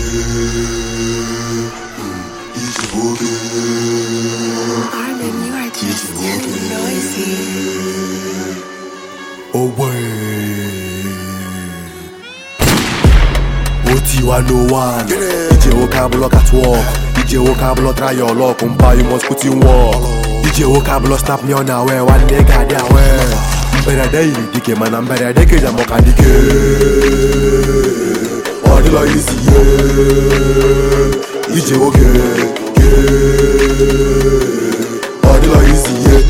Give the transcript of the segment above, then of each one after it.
Armin, you are just too noisy. Oh OT101 DJ Vocabulary at work. DJ Vocabulary try your luck. You must put in work. DJ Vocabulary snap me on away. One day got their way. Better daily, DK man, I'm better. They can jam on DK. All the law is here. DJ okay. All the law is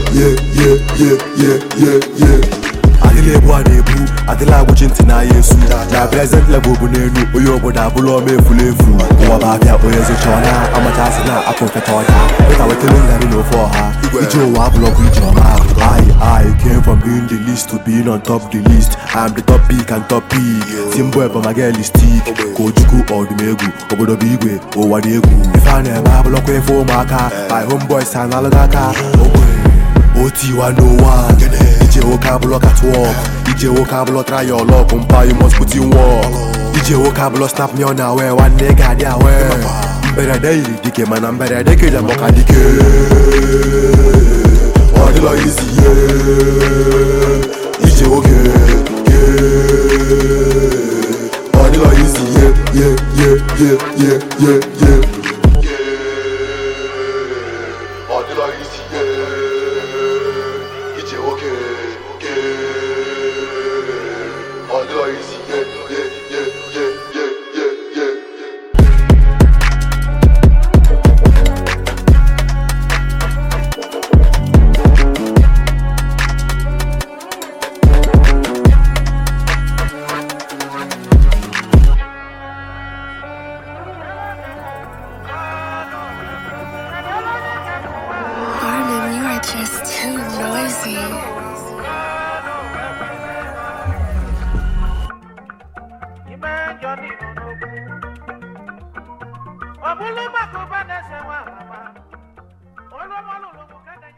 yeah. Adelebu adebu, adela wuchinti na Yesu. Na present level bunenu, oyo boda bulo me fulefu. Kwa bafia oyezo chona, amatasi na akonfetoda. Weta wetelu ngari no for her. Ijo wa bulo kujoma. I came from being the least to being on top the list. I'm the top pick and top pick. Simbo but my girl is stick. Kojuku or the megu, obodo bigwe, o wadegu. If I never bulo kwe for maka, my homeboy san alagaka. OT101 DJ Vocabulary at work. DJ Vocabulary try your luck. You must put in work. DJ Vocabulary snap me on away. One nigga there way. Better daily DK man, I'm better. They can jam on DK. All the law is here. DJ okay. All the law is here.